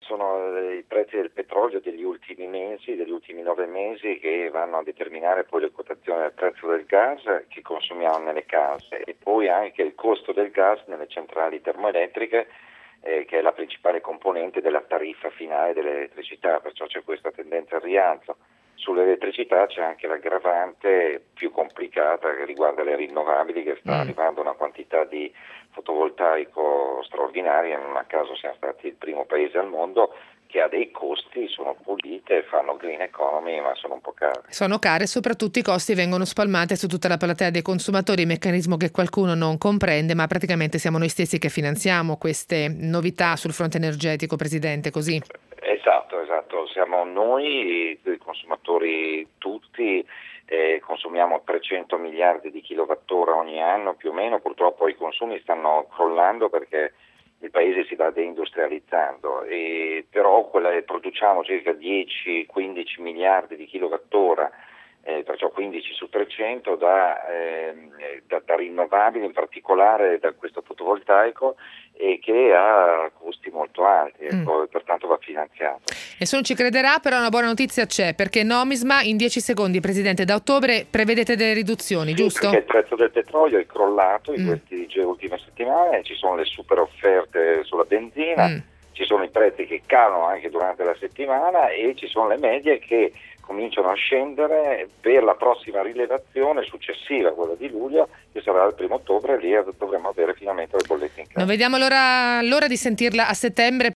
sono i prezzi del petrolio degli ultimi mesi, degli ultimi 9 mesi, che vanno a determinare poi le quotazioni del prezzo del gas che consumiamo nelle case, e poi anche il costo del gas nelle centrali termoelettriche, che è la principale componente della tariffa finale dell'elettricità, perciò c'è questa tendenza al rialzo. Sull'elettricità c'è anche l'aggravante più complicata che riguarda le rinnovabili, che sta arrivando una quantità di fotovoltaico straordinaria, non a caso siamo stati il primo paese al mondo, che ha dei costi, sono pulite, fanno green economy, ma sono un po' care. Sono care e soprattutto i costi vengono spalmati su tutta la platea dei consumatori, meccanismo che qualcuno non comprende, ma praticamente siamo noi stessi che finanziamo queste novità sul fronte energetico, Presidente, così? Esatto, siamo noi, i consumatori tutti, consumiamo 300 miliardi di kilowattora ogni anno più o meno, purtroppo i consumi stanno crollando perché il paese si va deindustrializzando, però produciamo circa 10-15 miliardi di kilowattora, perciò 15 su 300 da rinnovabili, in particolare da questo fotovoltaico, e che ha costi molto alti, pertanto va finanziato. Nessuno ci crederà, però una buona notizia c'è, perché Nomisma, in 10 secondi, Presidente, da ottobre prevedete delle riduzioni, giusto? Perché il prezzo del petrolio è crollato in queste ultime settimane, ci sono le super offerte sulla benzina, ci sono i prezzi che calano anche durante la settimana e ci sono le medie che cominciano a scendere per la prossima rilevazione successiva, quella di luglio, che sarà il 1° ottobre, e lì dovremo avere finalmente le bollette in casa. Non vediamo l'ora di sentirla a settembre.